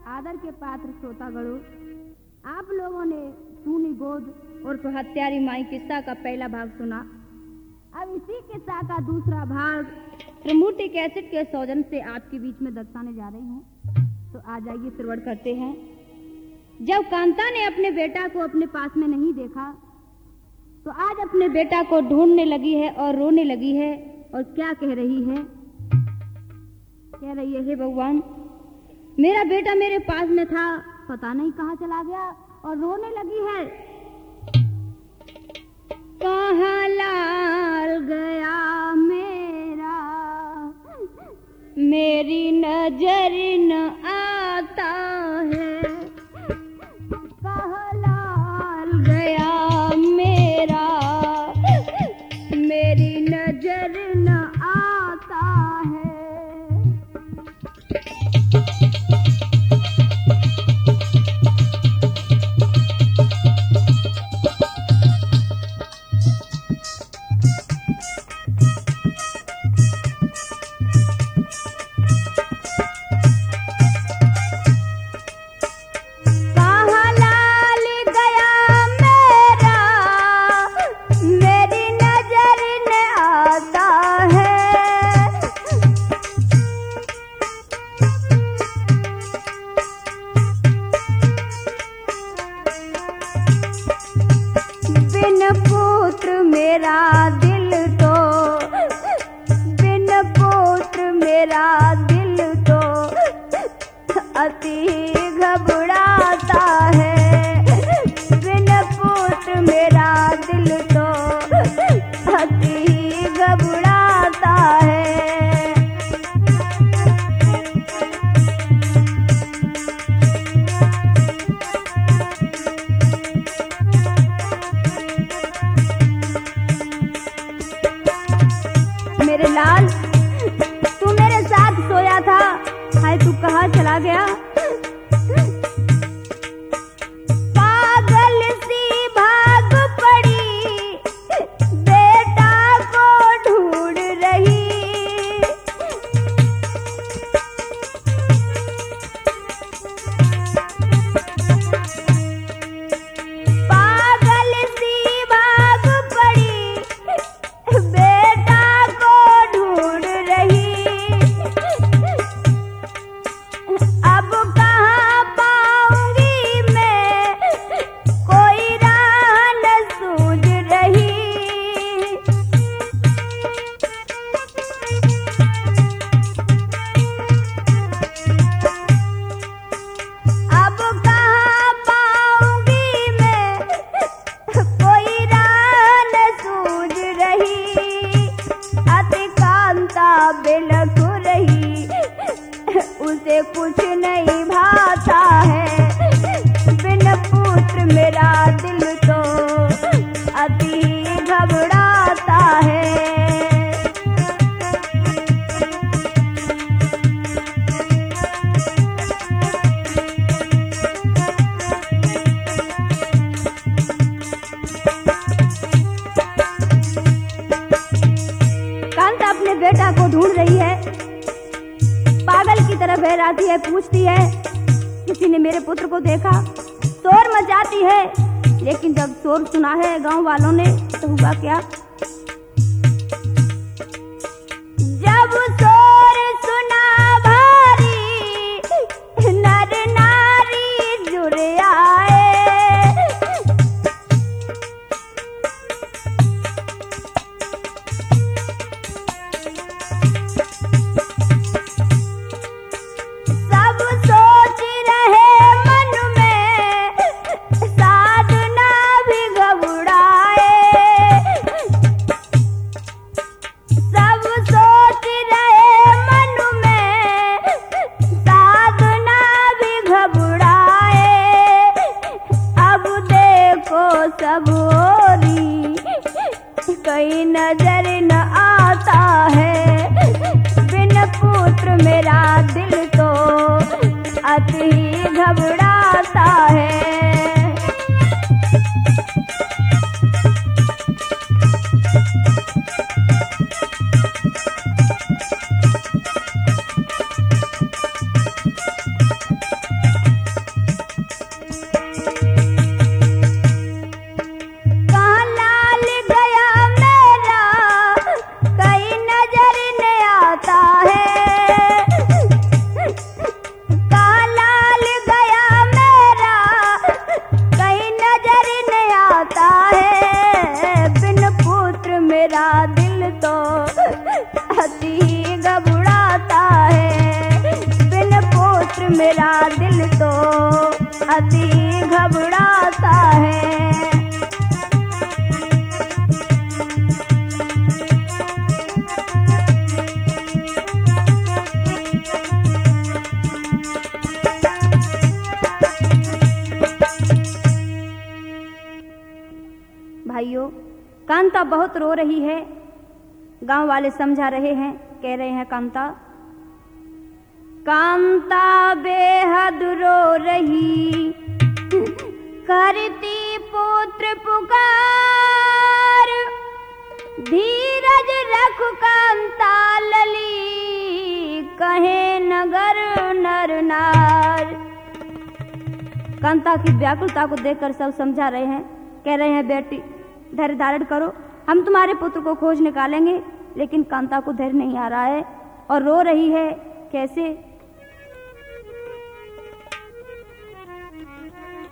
आदर के पात्र श्रोतागणों, आप लोगों ने सूनी गोद और हत्यारी माई किस्सा का पहला भाग सुना। अब इसी किस्सा का दूसरा भाग त्रिमूर्ति कैसेट के सौजन से आपके बीच में दर्शाने जा रही हूँ। तो आ जाइए श्रवण करते हैं। जब कांता ने अपने बेटा को अपने पास में नहीं देखा तो आज अपने बेटा को ढूंढने लगी है और रोने लगी है। और क्या कह रही है? कह रही है, हे भगवान, मेरा बेटा मेरे पास में था, पता नहीं कहाँ चला गया। और रोने लगी है, कहाँ लाल गया मेरा, मेरी नजर न आता है। कहाँ लाल गया मेरा, मेरी नजर न आता है। मेरे लाल, तू मेरे साथ सोया था, हाय तू कहाँ चला गया? पागल सी भाग पड़ी, बेटा को ढूंढ रही। पागल सी भाग पड़ी, बेटा ढूंढ रही। अब कहाँ पाऊंगी मैं, कोई राह न सूझ रही। अब कहाँ पाऊंगी मैं, कोई राह न सूझ रही। अति कांता बिलख रही, उसे कुछ नहीं भाता है। बिन पुत्र मेरा दिल तो अति घबराता है। कांता अपने बेटा को ढूंढ रही है, पागल की तरह बहराती है, पूछती है किसी ने मेरे पुत्र को देखा? शोर मचाती है, लेकिन जब शोर सुना है गांव वालों ने तो हुआ क्या? जब शोर सुना भारी, नर नारी जुड़ आए। सब ओरी कहीं नजर न आता है। बिन पुत्र मेरा दिल तो अति घबराता है। और मेरा दिल तो अति घबराता है। भाइयों, कांता बहुत रो रही है। गांव वाले समझा रहे हैं, कह रहे हैं कांता कांता बेहद रो रही, करती पुत्र पुकार, धीरज रख कांता लली, कहे नगर नर नार। कांता की व्याकुलता को देखकर सब समझा रहे हैं, कह रहे हैं बेटी धैर्य धारण करो, हम तुम्हारे पुत्र को खोज निकालेंगे। लेकिन कांता को धैर्य नहीं आ रहा है और रो रही है। कैसे?